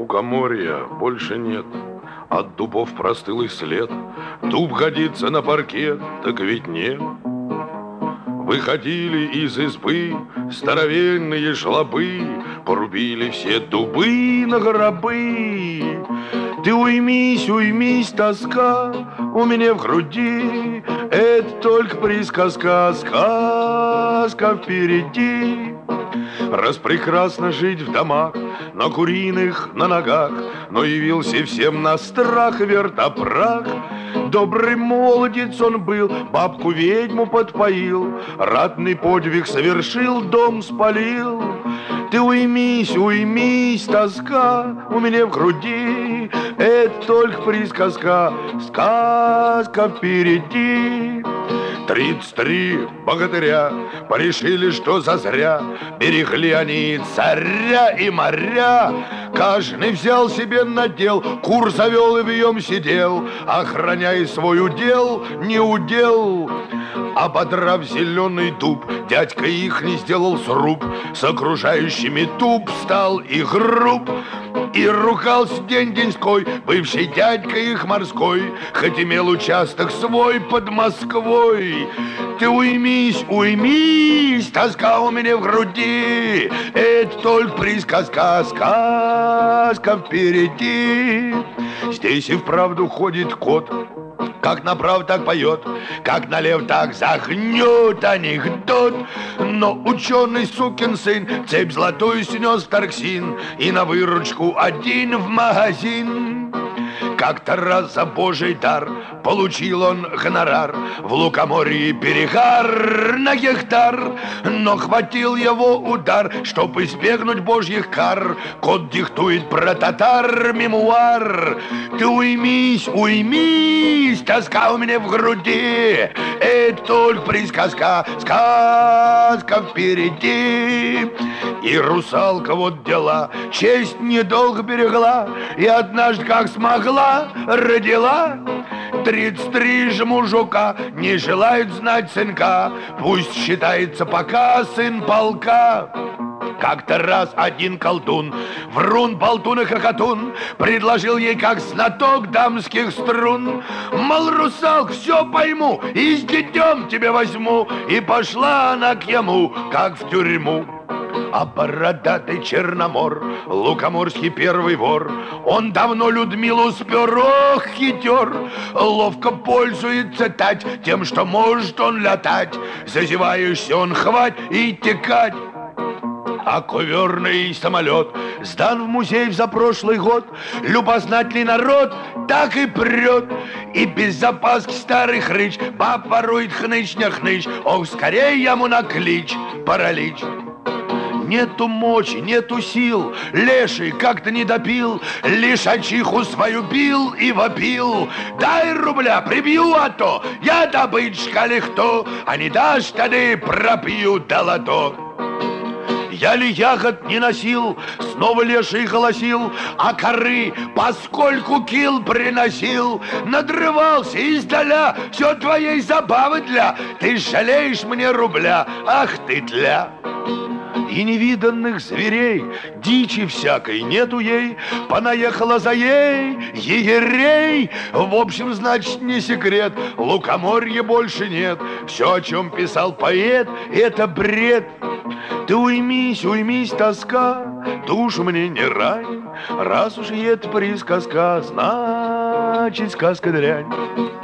Лукоморья больше нет, от дубов простыл и след. Дуб годится на паркет, так ведь нет. Выходили из избы здоровенные жлобы, порубили все дубы на гробы. Ты уймись, уймись, тоска у меня в груди, это только присказка, сказка впереди. Раз прекрасно жить в домах, на куриных, на ногах, но явился всем на страх вертопрах. Добрый молодец он был, бабку-ведьму подпоил, ратный подвиг совершил, дом спалил. Ты уймись, уймись, тоска у меня в груди, это только присказка, сказка впереди. 33 богатыря порешили, что зазря берегли они царя и моря. Каждый взял себе надел, кур завел и в нем сидел, охраняя свой удел, не удел. Ободрав зеленый дуб, дядька их не сделал сруб, с окружающими туп стал и груб. И ругался день-деньской бывший дядька их морской, хоть имел участок свой под Москвой. Ты уймись, уймись, тоска у меня в груди, это только присказка, сказка впереди. Здесь и вправду ходит кот, как направо, так поет, как налево, так загнет анекдот. Но ученый сукин сын цепь золотую снес в Тарксин и на выручку один в магазин. Как-то раз за божий дар получил он гонорар, в Лукоморье перегар на гектар. Но хватил его удар, чтоб избегнуть божьих кар. Кот диктует про татар мемуар. Ты уймись, уймись, тоска у меня в груди, это только присказка, сказка впереди. И русалка вот дела, честь недолго берегла, и однажды как смогла родила. 33 же мужика не желают знать сынка, пусть считается пока сын полка. Как-то раз один колдун, врун, болтун и хохотун, предложил ей как знаток дамских струн. Мол, русалк, все пойму, и с детем тебя возьму. И пошла она к нему, как в тюрьму. А бородатый Черномор, лукоморский первый вор, он давно Людмилу спер, ох, хитер. Ловко пользуется тать тем, что может он летать. Зазеваешься он хвать и текать. А коверный самолет сдан в музей за прошлый год. Любознательный народ так и прет. И без запаски старый хрыч баб ворует хныч не хныч. Ох, скорее ему на клич паралич. Нету мочи, нету сил, леший как-то не допил, лишачиху свою бил и вопил. Дай рубля, прибью, а то я добытчик ли кто, а не дашь, тогда пропью до лото. Я ли ягод не носил, снова леший голосил, а коры поскольку кил приносил. Надрывался издаля, все твоей забавы для, ты жалеешь мне рубля, ах ты тля. И невиданных зверей, дичи всякой нету ей, понаехала за ей егерей. В общем, значит, не секрет, Лукоморья больше нет. Все, о чем писал поэт, это бред. Ты уймись, уймись, тоска, душу мне не рань. Раз уж это присказка, значит, сказка дрянь.